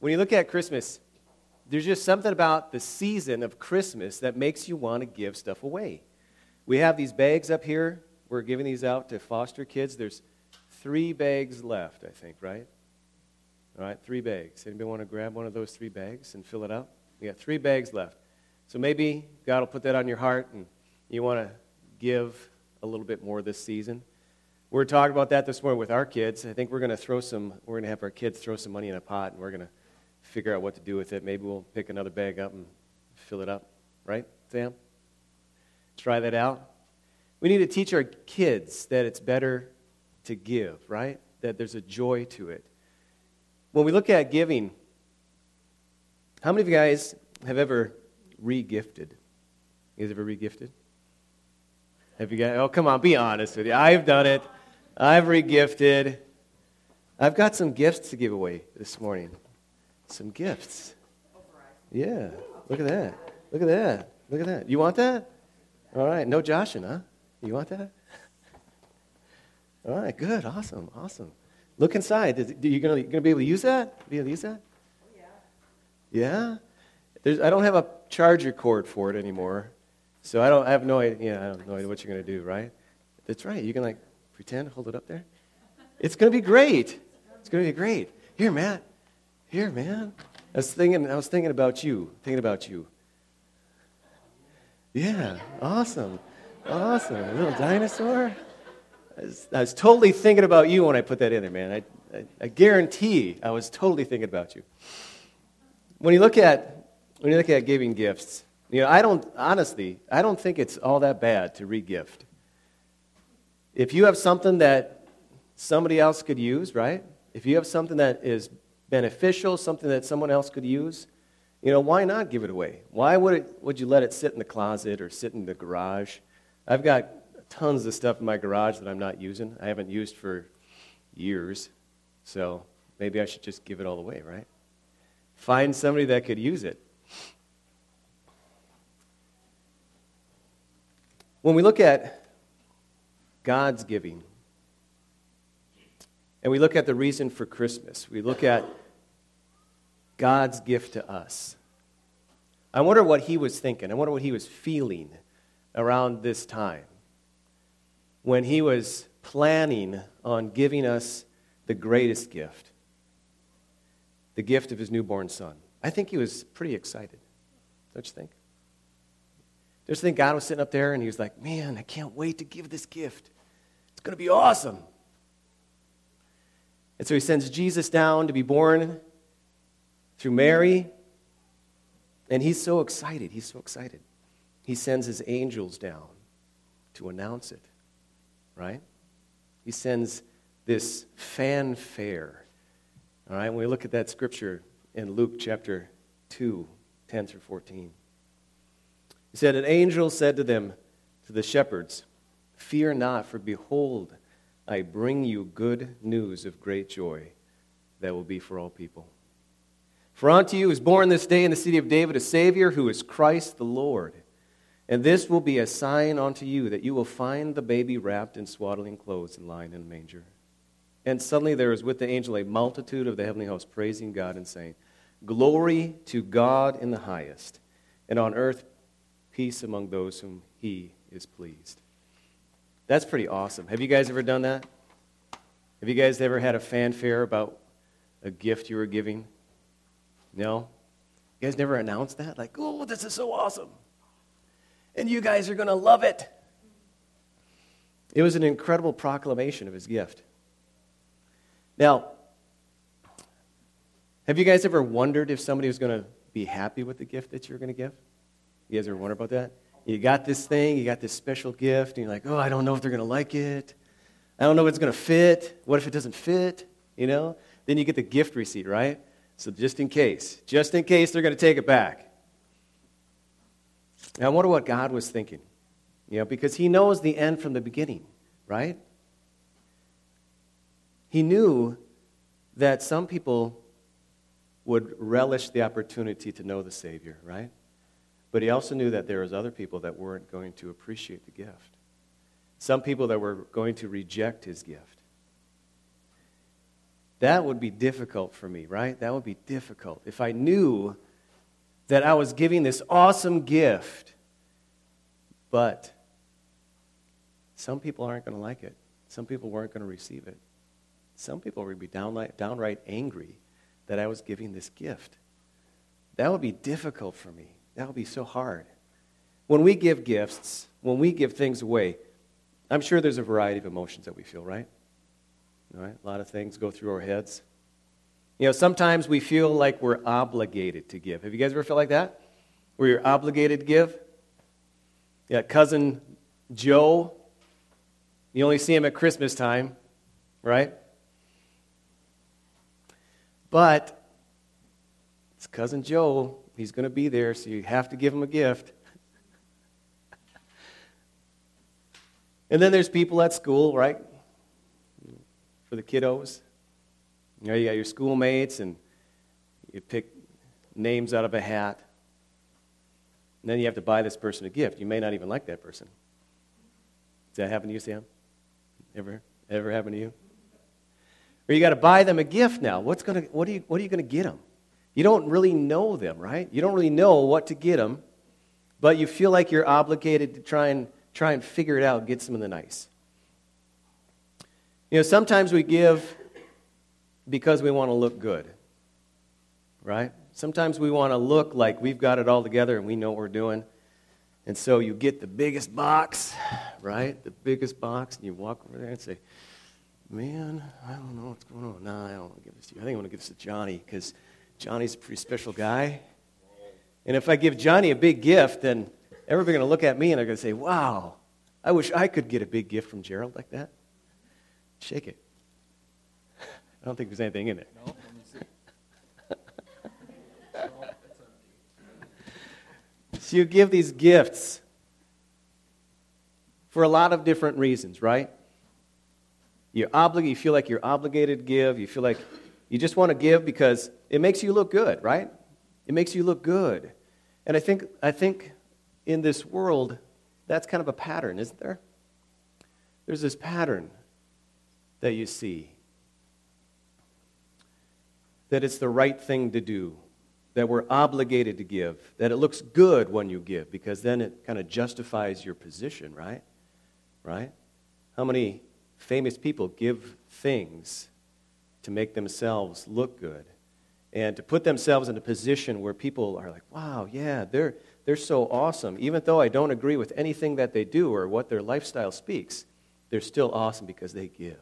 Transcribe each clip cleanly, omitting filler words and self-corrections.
When you look at Christmas, there's just something about the season of Christmas that makes you want to give stuff away. We have these bags up here. We're giving these out to foster kids. There's 3 bags left, I think, right? All right, 3 bags. Anybody want to grab one of those 3 bags and fill it up? We got 3 bags left. So maybe God will put that on your heart and you want to give a little bit more this season. We were talking about that this morning with our kids. I think we're going to have our kids throw some money in a pot and we're going to figure out what to do with it. Maybe we'll pick another bag up and fill it up. Right, Sam? Try that out. We need to teach our kids that it's better to give, right? That there's a joy to it. When we look at giving, how many of you guys have ever re-gifted? You guys ever re-gifted? Have you guys? Oh, come on, be honest with you. I've done it. I've re-gifted. I've got some gifts to give away this morning. Some gifts. Yeah, look at that. Look at that. Look at that. You want that? All right, no joshing, huh? You want that? All right, good, awesome. Look inside. You going to be able to use that? Be able to use that? Yeah? I don't have a charger cord for it anymore, so I have no idea what you're going to do, right? That's right. You can pretend, hold it up there. It's going to be great. It's going to be great. Here, Matt. Here, man. I was thinking about you. Yeah, awesome. A little dinosaur. I was totally thinking about you when I put that in there, man. I guarantee I was totally thinking about you. When you look at giving gifts, I don't think it's all that bad to re-gift. If you have something that somebody else could use, right? If you have something that is beneficial, something that someone else could use, why not give it away? Why would you let it sit in the closet or sit in the garage? I've got tons of stuff in my garage that I'm not using. I haven't used for years, so maybe I should just give it all away, right? Find somebody that could use it. When we look at God's giving, and we look at the reason for Christmas, we look at God's gift to us. I wonder what he was thinking. I wonder what he was feeling around this time when he was planning on giving us the greatest gift, the gift of his newborn son. I think he was pretty excited. Don't you think? Don't you think God was sitting up there and he was like, man, I can't wait to give this gift. It's going to be awesome. And so he sends Jesus down to be born through Mary, and he's so excited. He sends his angels down to announce it, right? He sends this fanfare, all right? When we look at that scripture in Luke chapter 2, 10 through 14. He said, an angel said to them, to the shepherds, fear not, for behold, I bring you good news of great joy that will be for all people. For unto you is born this day in the city of David a Savior, who is Christ the Lord. And this will be a sign unto you, that you will find the baby wrapped in swaddling clothes and lying in a manger. And suddenly there was with the angel a multitude of the heavenly host, praising God and saying, glory to God in the highest, and on earth peace among those whom he is pleased. That's pretty awesome. Have you guys ever done that? Have you guys ever had a fanfare about a gift you were giving? No? You guys never announced that? Like, oh, this is so awesome. And you guys are going to love it. It was an incredible proclamation of his gift. Now, have you guys ever wondered if somebody was going to be happy with the gift that you were going to give? You guys ever wonder about that? You got this thing, you got this special gift, and you're like, oh, I don't know if they're going to like it. I don't know if it's going to fit. What if it doesn't fit? Then you get the gift receipt, right? So just in case they're going to take it back. Now, I wonder what God was thinking, because he knows the end from the beginning, right? He knew that some people would relish the opportunity to know the Savior, right? But he also knew that there was other people that weren't going to appreciate the gift. Some people that were going to reject his gift. That would be difficult for me, right? That would be difficult. If I knew that I was giving this awesome gift, but some people aren't going to like it. Some people weren't going to receive it. Some people would be downright angry that I was giving this gift. That would be difficult for me. That would be so hard. When we give gifts, when we give things away, I'm sure there's a variety of emotions that we feel, right? All right? A lot of things go through our heads. You know, sometimes we feel like we're obligated to give. Have you guys ever felt like that? Where you're obligated to give? Yeah, cousin Joe, you only see him at Christmas time, right? But it's cousin Joe. He's going to be there, so you have to give him a gift. And then there's people at school, right? For the kiddos. You know, you got your schoolmates, and you pick names out of a hat. And then you have to buy this person a gift. You may not even like that person. Does that happen to you, Sam? Ever happen to you? Or you got to buy them a gift now. What are you going to get them? You don't really know them, right? You don't really know what to get them, but you feel like you're obligated to try and figure it out, get something nice. You know, sometimes we give because we want to look good, right? Sometimes we want to look like we've got it all together and we know what we're doing. And so you get the biggest box, right? The biggest box, and you walk over there and say, man, I don't know what's going on. No, I don't want to give this to you. I think I want to give this to Johnny because Johnny's a pretty special guy. And if I give Johnny a big gift, then everybody's going to look at me and they're going to say, wow, I wish I could get a big gift from Gerald like that. Shake it. I don't think there's anything in it. No, let me see. So you give these gifts for a lot of different reasons, right? You feel like you're obligated to give. You feel like you just want to give because it makes you look good, right? It makes you look good. And I think in this world, that's kind of a pattern, isn't there? There's this pattern that you see. That it's the right thing to do. That we're obligated to give. That it looks good when you give because then it kind of justifies your position, right? Right? How many famous people give things to make themselves look good and to put themselves in a position where people are like, wow, yeah, they're so awesome. Even though I don't agree with anything that they do or what their lifestyle speaks, they're still awesome because they give.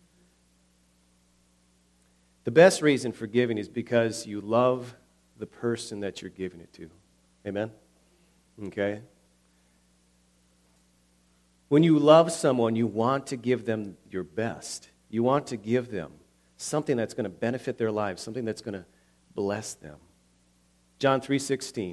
The best reason for giving is because you love the person that you're giving it to. Amen? Okay? When you love someone, you want to give them your best. You want to give them something that's going to benefit their lives, something that's going to bless them. John 3:16.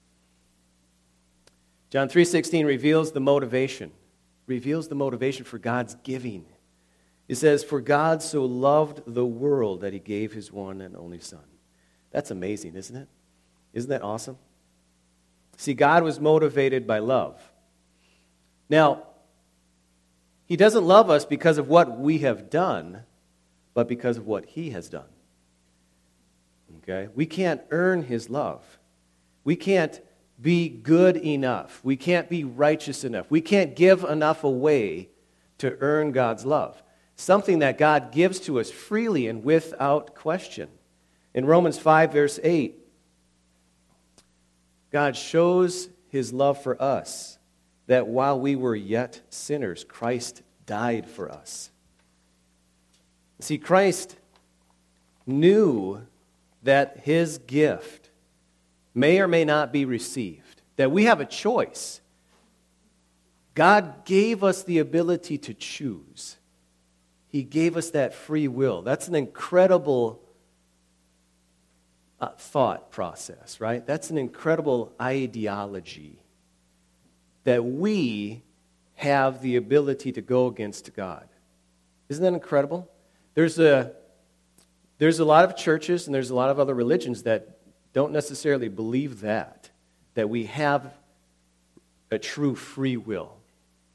John 3:16 reveals the motivation for God's giving. It says, "For God so loved the world that he gave his one and only Son." That's amazing, isn't it? Isn't that awesome? See, God was motivated by love. Now, he doesn't love us because of what we have done, but because of what he has done. Okay? We can't earn his love. We can't be good enough. We can't be righteous enough. We can't give enough away to earn God's love. Something that God gives to us freely and without question. In Romans 5, verse 8, God shows his love for us, that while we were yet sinners, Christ died for us. See, Christ knew that his gift may or may not be received, that we have a choice. God gave us the ability to choose. He gave us that free will. That's an incredible thought process, right? That's an incredible ideology that we have the ability to go against God. Isn't that incredible? There's a lot of churches and there's a lot of other religions that don't necessarily believe that we have a true free will.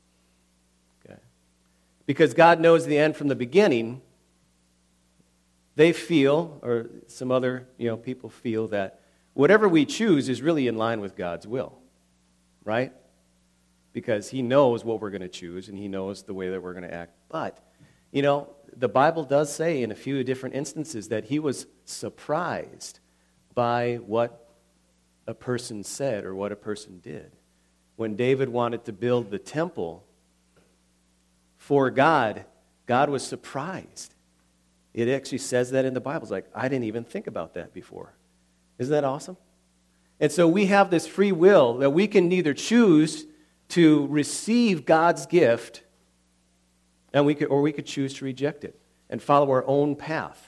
Okay? Because God knows the end from the beginning, they feel, or some other people feel, that whatever we choose is really in line with God's will, right? Because he knows what we're going to choose, and he knows the way that we're going to act. But, the Bible does say in a few different instances that he was surprised by what a person said or what a person did. When David wanted to build the temple for God, God was surprised. It actually says that in the Bible. It's like, I didn't even think about that before. Isn't that awesome? And so we have this free will that we can neither choose to receive God's gift, and we could choose to reject it and follow our own path.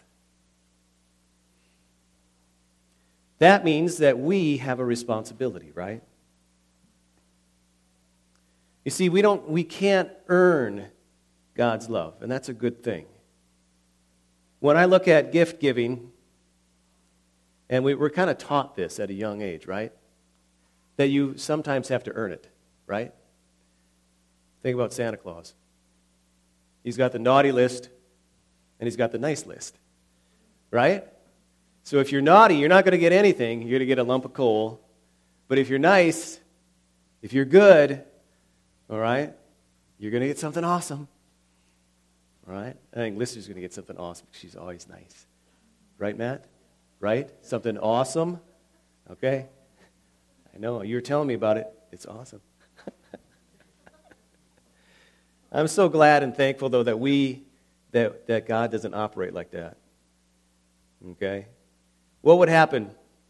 That means that we have a responsibility, right? You see, we can't earn God's love, and that's a good thing. When I look at gift giving, and we're kind of taught this at a young age, right? That you sometimes have to earn it, right? Think about Santa Claus. He's got the naughty list, and he's got the nice list, right? So if you're naughty, you're not going to get anything. You're going to get a lump of coal. But if you're nice, if you're good, all right, you're going to get something awesome. All right? I think Lister's going to get something awesome because she's always nice. Right, Matt? Right? Something awesome? Okay? I know. You were telling me about it. It's awesome. I'm so glad and thankful, though, that God doesn't operate like that. Okay? What would happen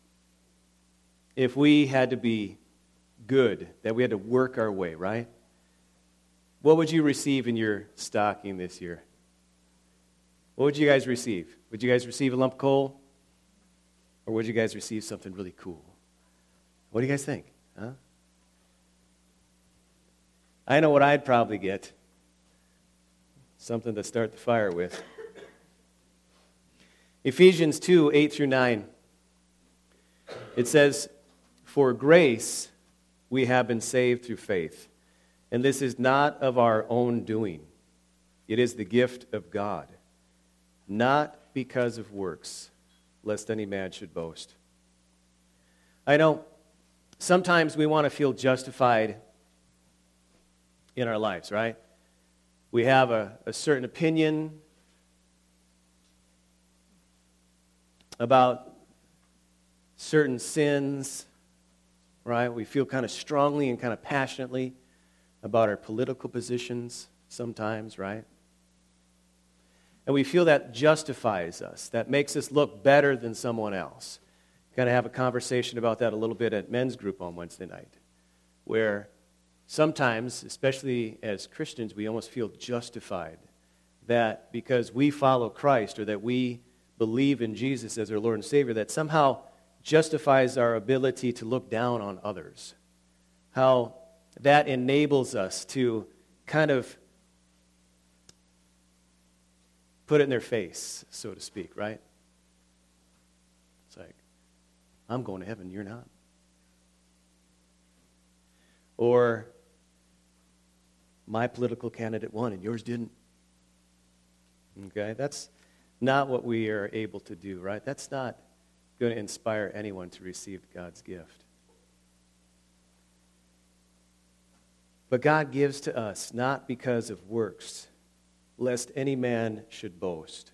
if we had to be good, that we had to work our way, right? What would you receive in your stocking this year? What would you guys receive? Would you guys receive a lump of coal? Or would you guys receive something really cool? What do you guys think? Huh? I know what I'd probably get. Something to start the fire with. Ephesians 2, 8 through 9. It says, "For grace we have been saved through faith. And this is not of our own doing. It is the gift of God, not because of works, lest any man should boast." I know sometimes we want to feel justified in our lives, right? We have a certain opinion about certain sins, right? We feel kind of strongly and kind of passionately about our political positions sometimes, right? And we feel that justifies us, that makes us look better than someone else. Got to have a conversation about that a little bit at men's group on Wednesday night, where sometimes, especially as Christians, we almost feel justified that because we follow Christ or that we believe in Jesus as our Lord and Savior, that somehow justifies our ability to look down on others. How that enables us to kind of put it in their face, so to speak, right? It's like, I'm going to heaven, you're not. Or, my political candidate won and yours didn't. Okay, that's not what we are able to do, right? That's not going to inspire anyone to receive God's gift. But God gives to us not because of works, lest any man should boast.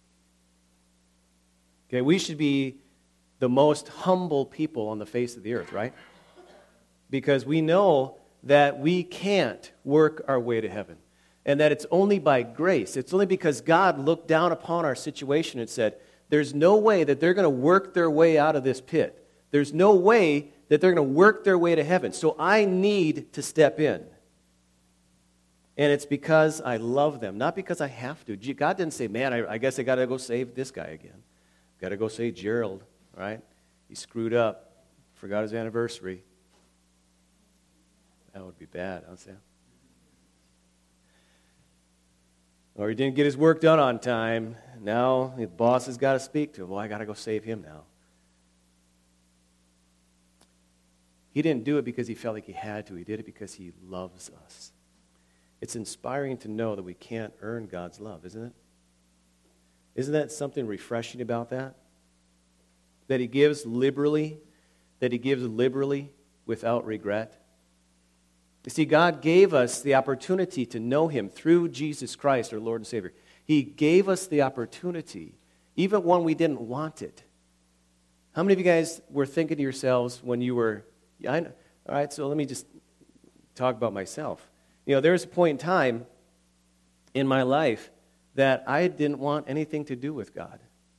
Okay, we should be the most humble people on the face of the earth, right? Because we know that we can't work our way to heaven, and that it's only by grace. It's only because God looked down upon our situation and said, there's no way that they're going to work their way out of this pit. There's no way that they're going to work their way to heaven. So I need to step in. And it's because I love them, not because I have to. God didn't say, man, I guess I got to go save this guy again. Got to go save Gerald, right? He screwed up, forgot his anniversary. That would be bad, huh, Sam? Or he didn't get his work done on time. Now the boss has got to speak to him. Well, I got to go save him now. He didn't do it because he felt like he had to. He did it because he loves us. It's inspiring to know that we can't earn God's love, isn't it? Isn't that something refreshing about that? That he gives liberally, without regret. You see, God gave us the opportunity to know him through Jesus Christ, our Lord and Savior. He gave us the opportunity, even when we didn't want it. How many of you guys were thinking to yourselves when you were, all right, so let me just talk about myself. There was a point in time in my life that I didn't want anything to do with God.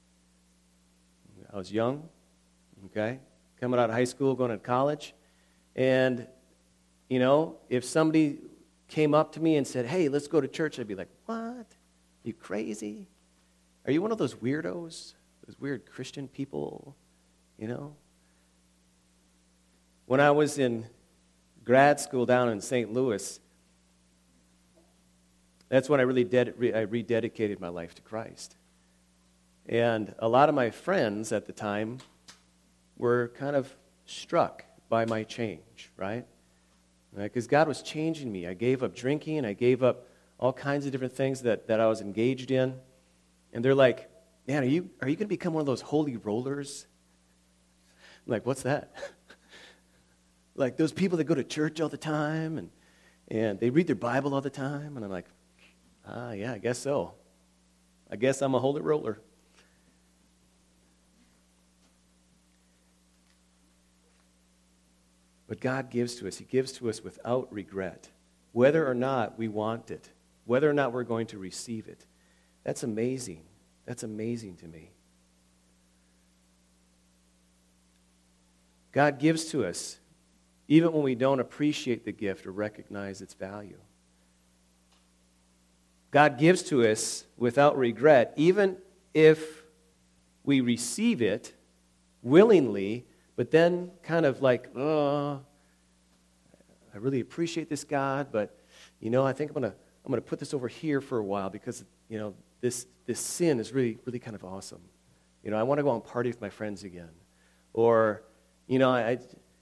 I was young, okay, coming out of high school, going to college, and, if somebody came up to me and said, hey, let's go to church, I'd be like, what? Are you crazy? Are you one of those weirdos, those weird Christian people, When I was in grad school down in St. Louis, that's when I really rededicated my life to Christ. And a lot of my friends at the time were kind of struck by my change, right? Because God was changing me. I gave up drinking. I gave up all kinds of different things that I was engaged in. And they're like, man, are you going to become one of those holy rollers? I'm like, what's that? Like those people that go to church all the time and they read their Bible all the time. And I'm like, yeah, I guess so. I guess I'm a holy roller. But God gives to us. He gives to us without regret, whether or not we want it, whether or not we're going to receive it. That's amazing. That's amazing to me. God gives to us even when we don't appreciate the gift or recognize its value. God gives to us without regret, even if we receive it willingly, but then kind of like, I really appreciate this, God, but, I think I'm gonna put this over here for a while because, this sin is really, really kind of awesome. I want to go out and party with my friends again. Or, I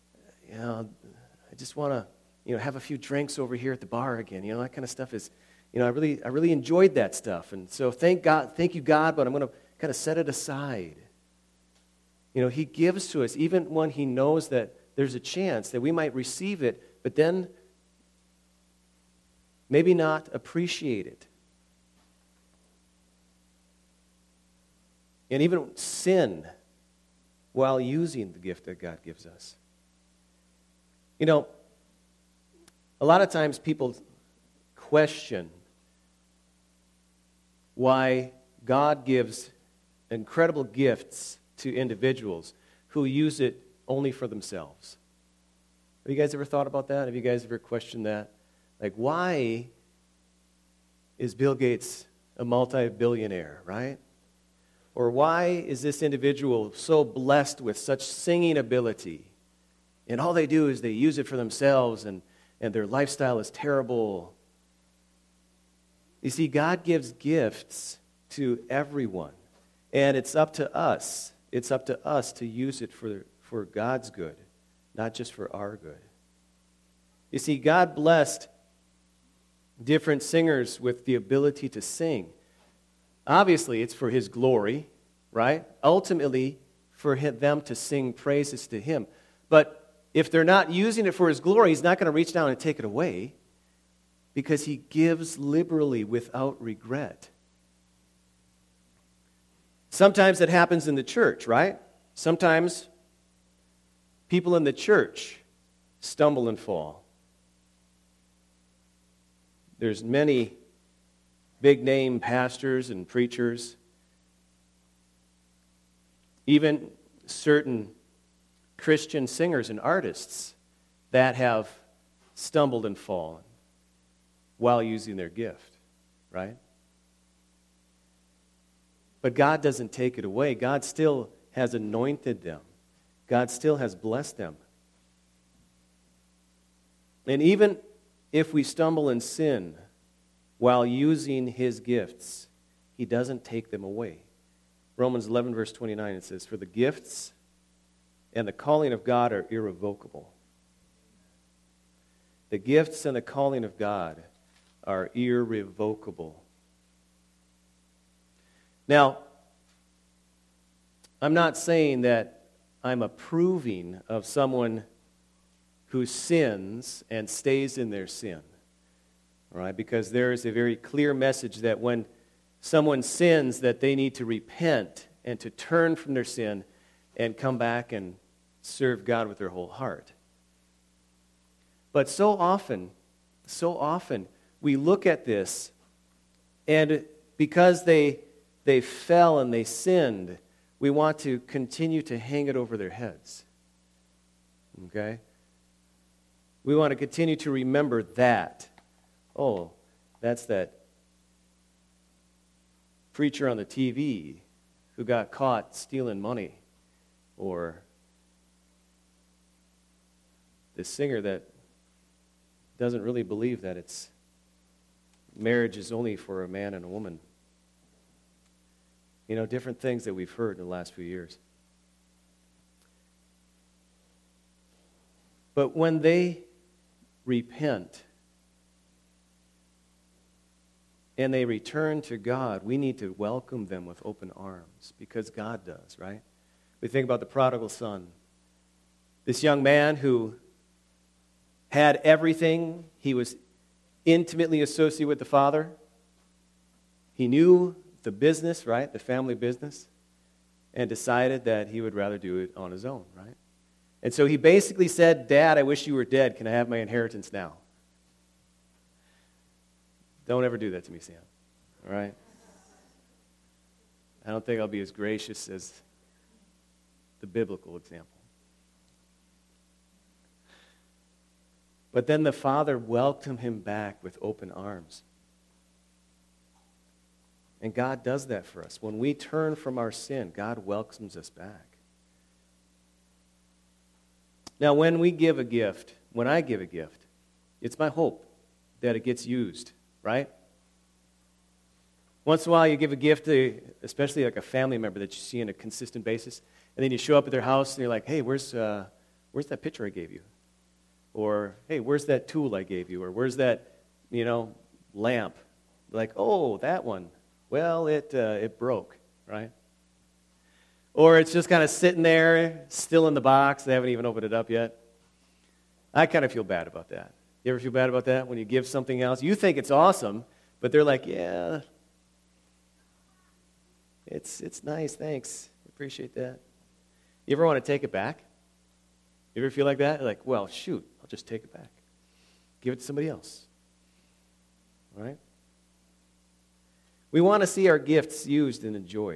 just want to, have a few drinks over here at the bar again. That kind of stuff is, I really enjoyed that stuff. And so thank you, God, but I'm going to kind of set it aside. He gives to us even when he knows that there's a chance that we might receive it, but then maybe not appreciate it. And even sin while using the gift that God gives us. A lot of times people question why God gives incredible gifts to individuals who use it only for themselves. Have you guys ever thought about that? Have you guys ever questioned that? Like, why is Bill Gates a multi-billionaire, right? Or why is this individual so blessed with such singing ability? And all they do is they use it for themselves, and their lifestyle is terrible. You see, God gives gifts to everyone, and it's up to us. It's up to us to use it for God's good, not just for our good. You see, God blessed different singers with the ability to sing. Obviously, it's for his glory, right? Ultimately, for them to sing praises to him. But if they're not using it for his glory, he's not going to reach down and take it away because he gives liberally without regret. Sometimes it happens in the church, right? Sometimes people in the church stumble and fall. There's many big-name pastors and preachers, even certain Christian singers and artists that have stumbled and fallen while using their gift, right? But God doesn't take it away. God still has anointed them. God still has blessed them. And even if we stumble and sin while using his gifts, he doesn't take them away. Romans 11, verse 29, it says, "For the gifts and the calling of God are irrevocable." The gifts and the calling of God are irrevocable. Now, I'm not saying that I'm approving of someone who sins and stays in their sin, all right? Because there is a very clear message that when someone sins, that they need to repent and to turn from their sin and come back and serve God with their whole heart. But so often, we look at this, and because they fell and they sinned, we want to continue to hang it over their heads. Okay? We want to continue to remember that. Oh, that's that preacher on the TV who got caught stealing money. Or the singer that doesn't really believe that marriage is only for a man and a woman. You know, different things that we've heard in the last few years. But when they repent and they return to God, we need to welcome them with open arms because God does, right? We think about the prodigal son. This young man who had everything. He was intimately associated with the father. He knew the business, right? The family business. And decided that he would rather do it on his own, right? And so he basically said, Dad, I wish you were dead. Can I have my inheritance now? Don't ever do that to me, Sam. All right? I don't think I'll be as gracious as the biblical example. But then the father welcomed him back with open arms. And God does that for us. When we turn from our sin, God welcomes us back. Now, when we give a gift, when I give a gift, it's my hope that it gets used, right? Once in a while, you give a gift to, especially like a family member that you see on a consistent basis, and then you show up at their house and you're like, hey, where's that picture I gave you? Or, hey, where's that tool I gave you? Or where's that, lamp? Like, oh, that one. Well, it broke, right? Or it's just kind of sitting there, still in the box. They haven't even opened it up yet. I kind of feel bad about that. You ever feel bad about that when you give something else? You think it's awesome, but they're like, yeah, it's nice, thanks. Appreciate that. You ever want to take it back? You ever feel like that? You're like, well, shoot, I'll just take it back. Give it to somebody else. All right? We want to see our gifts used and enjoyed.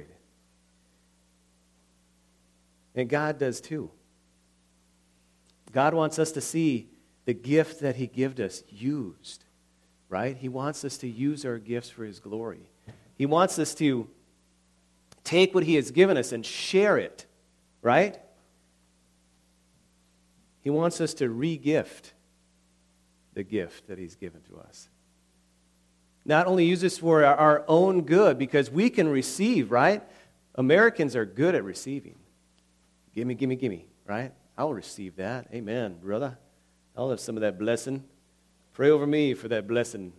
And God does too. God wants us to see the gift that He gave us used, right? He wants us to use our gifts for His glory. He wants us to take what He has given us and share it, right? He wants us to re-gift the gift that He's given to us. Not only use this for our own good, because we can receive, right? Americans are good at receiving. Gimme, gimme, gimme, right? I'll receive that. Amen, brother. I'll have some of that blessing. Pray over me for that blessing.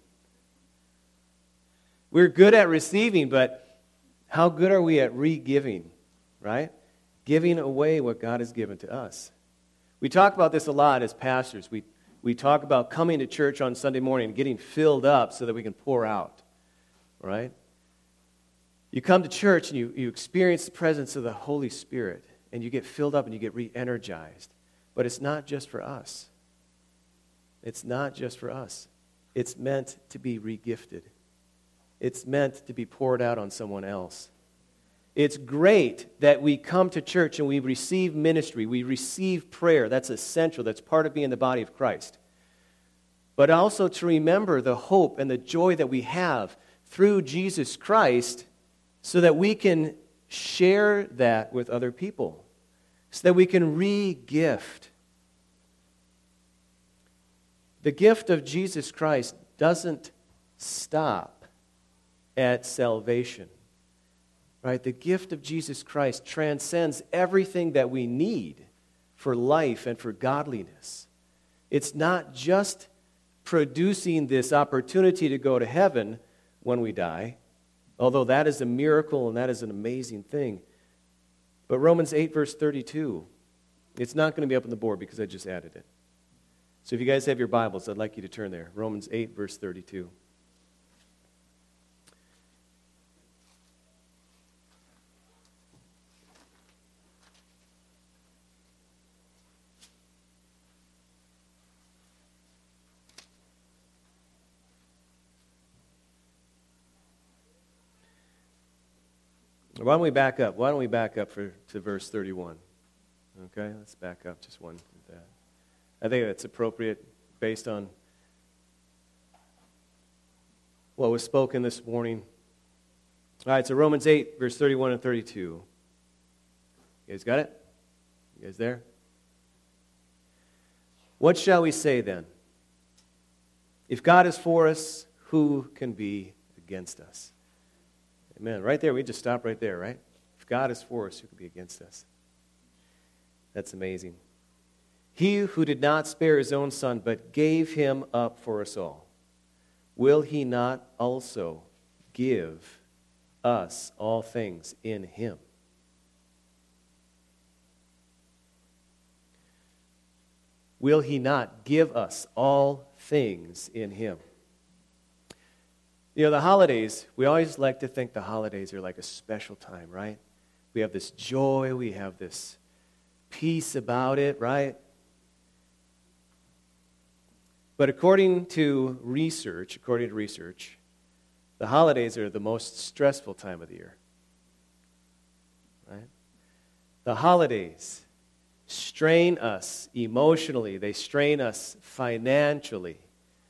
We're good at receiving, but how good are we at re-giving, right? Giving away what God has given to us. We talk about this a lot as pastors. We talk about coming to church on Sunday morning and getting filled up so that we can pour out, right? You come to church and you experience the presence of the Holy Spirit, and you get filled up and you get re-energized. But it's not just for us. It's not just for us. It's meant to be re-gifted. It's meant to be poured out on someone else. It's great that we come to church and we receive ministry, we receive prayer. That's essential. That's part of being the body of Christ. But also to remember the hope and the joy that we have through Jesus Christ so that we can share that with other people, so that we can re-gift. The gift of Jesus Christ doesn't stop at salvation. Right? The gift of Jesus Christ transcends everything that we need for life and for godliness. It's not just producing this opportunity to go to heaven when we die, Although that is a miracle and that is an amazing thing. But Romans 8, verse 32, it's not going to be up on the board because I just added it. So if you guys have your Bibles, I'd like you to turn there. Romans 8, verse 32. Why don't we back up? Why don't we back up to verse 31? Okay, let's back up just one. I think that's appropriate based on what was spoken this morning. All right, so Romans 8, verse 31 and 32. You guys got it? You guys there? What shall we say then? If God is for us, who can be against us? Amen. Right there, we just stop right there, right? If God is for us, who can be against us? That's amazing. He who did not spare his own son, but gave him up for us all, will he not also give us all things in him? Will he not give us all things in him? You know, the holidays, we always like to think the holidays are like a special time, right? We have this joy, we have this peace about it, right? But according to research, the holidays are the most stressful time of the year, right? The holidays strain us emotionally, they strain us financially.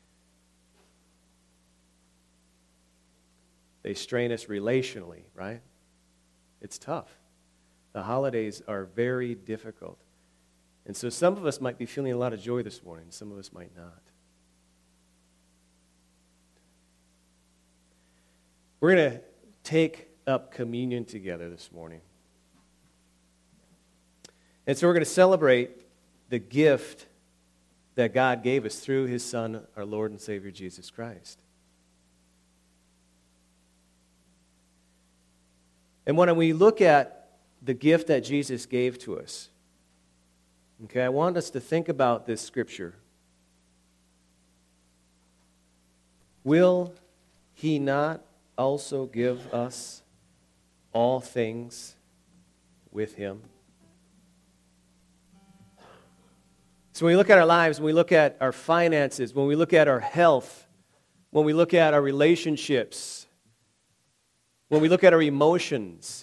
They strain us relationally, right? It's tough. The holidays are very difficult. And so some of us might be feeling a lot of joy this morning. Some of us might not. We're going to take up communion together this morning. And so we're going to celebrate the gift that God gave us through his Son, our Lord and Savior, Jesus Christ. And when we look at the gift that Jesus gave to us, okay, I want us to think about this scripture. Will he not also give us all things with him? So when we look at our lives, when we look at our finances, when we look at our health, when we look at our relationships, when we look at our emotions,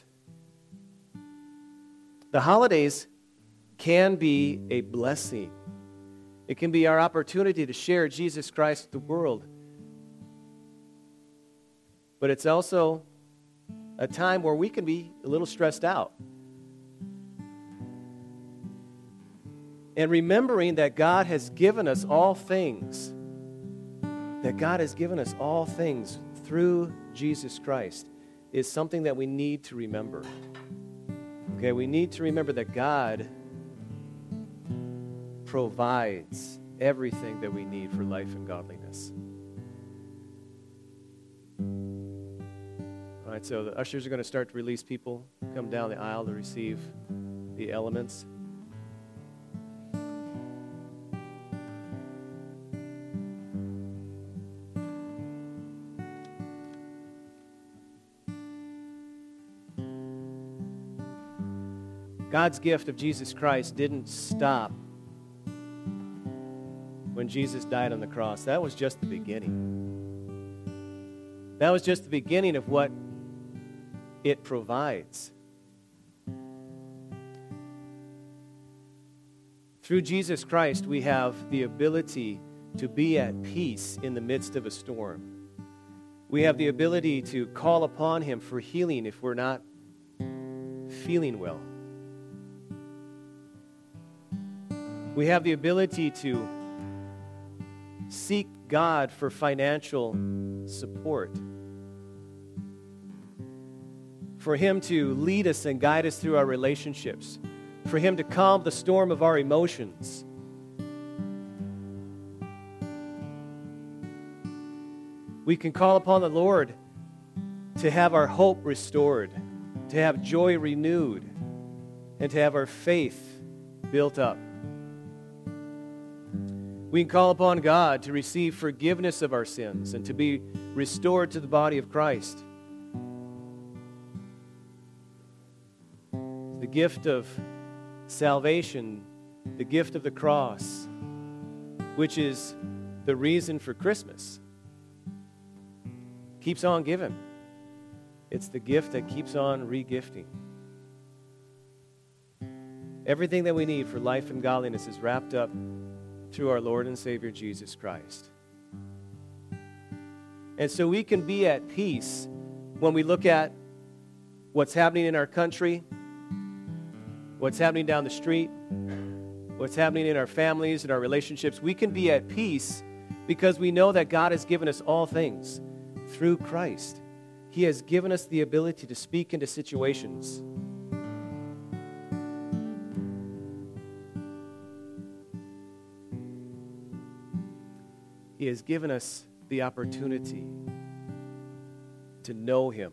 the holidays can be a blessing. It can be our opportunity to share Jesus Christ with the world. But it's also a time where we can be a little stressed out. And remembering that God has given us all things, through Jesus Christ, is something that we need to remember. Okay, we need to remember that God provides everything that we need for life and godliness. All right, so the ushers are going to start to release people. Come down the aisle to receive the elements. God's gift of Jesus Christ didn't stop when Jesus died on the cross. That was just the beginning. That was just the beginning of what it provides. Through Jesus Christ, we have the ability to be at peace in the midst of a storm. We have the ability to call upon him for healing if we're not feeling well. We have the ability to seek God for financial support, for him to lead us and guide us through our relationships, for him to calm the storm of our emotions. We can call upon the Lord to have our hope restored, to have joy renewed, and to have our faith built up. We can call upon God to receive forgiveness of our sins and to be restored to the body of Christ. The gift of salvation, the gift of the cross, which is the reason for Christmas, keeps on giving. It's the gift that keeps on re-gifting. Everything that we need for life and godliness is wrapped up through our Lord and Savior Jesus Christ. And so we can be at peace when we look at what's happening in our country, what's happening down the street, what's happening in our families and our relationships. We can be at peace because we know that God has given us all things through Christ. He has given us the ability to speak into situations. He has given us the opportunity to know Him.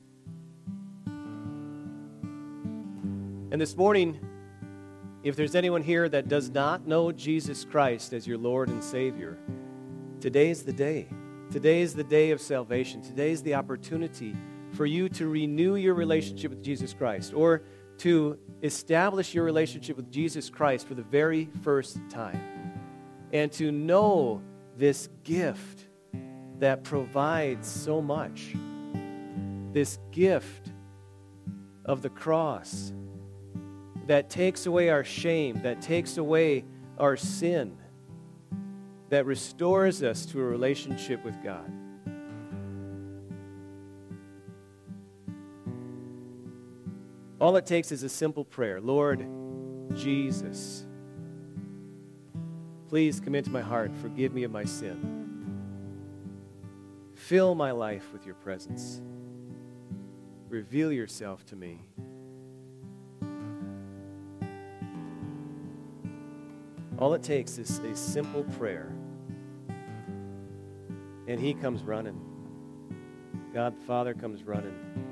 And this morning, if there's anyone here that does not know Jesus Christ as your Lord and Savior, today is the day. Today is the day of salvation. Today is the opportunity for you to renew your relationship with Jesus Christ, or to establish your relationship with Jesus Christ for the very first time, and to know this gift that provides so much, this gift of the cross that takes away our shame, that takes away our sin, that restores us to a relationship with God. All it takes is a simple prayer. Lord Jesus, please come into my heart. Forgive me of my sin. Fill my life with your presence. Reveal yourself to me. All it takes is a simple prayer, and He comes running. God the Father comes running.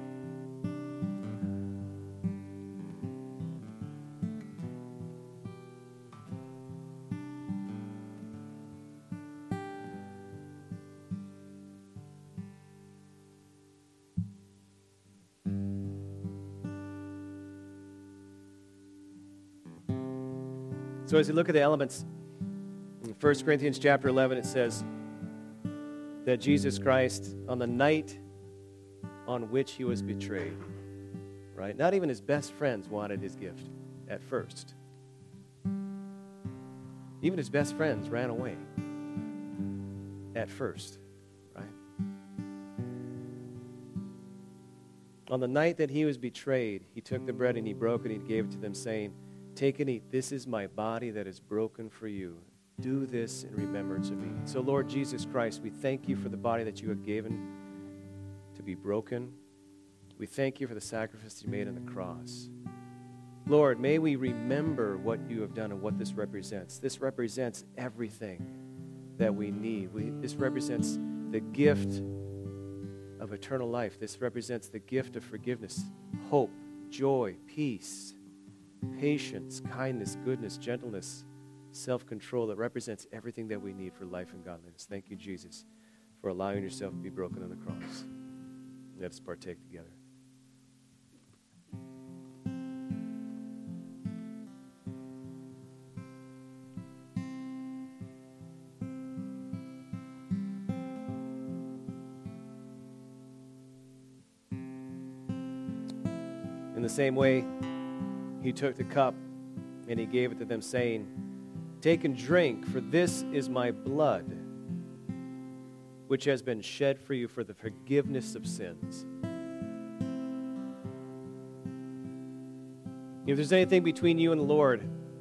So as you look at the elements, in 1 Corinthians chapter 11, it says that Jesus Christ, on the night on which He was betrayed, right? Not even His best friends wanted His gift at first. Even His best friends ran away at first, right? On the night that He was betrayed, He took the bread and He broke it and He gave it to them, saying, "Take and eat. This is my body that is broken for you. Do this in remembrance of me." So, Lord Jesus Christ, we thank you for the body that you have given to be broken. We thank you for the sacrifice you made on the cross. Lord, may we remember what you have done and what this represents. This represents everything that we need. This represents the gift of eternal life. This represents the gift of forgiveness, hope, joy, peace, patience, kindness, goodness, gentleness, self-control. That represents everything that we need for life and godliness. Thank you, Jesus, for allowing yourself to be broken on the cross. Let us partake together. In the same way, He took the cup and He gave it to them, saying, "Take and drink, for this is my blood, which has been shed for you for the forgiveness of sins." If there's anything between you and the Lord,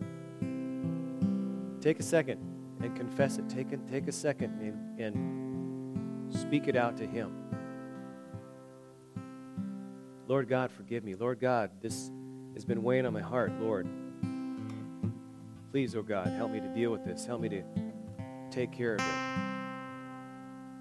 take a second and confess it. Take a second and speak it out to Him. Lord God, forgive me. Lord God, this has been weighing on my heart. Lord, please, oh God, help me to deal with this. Help me to take care of it.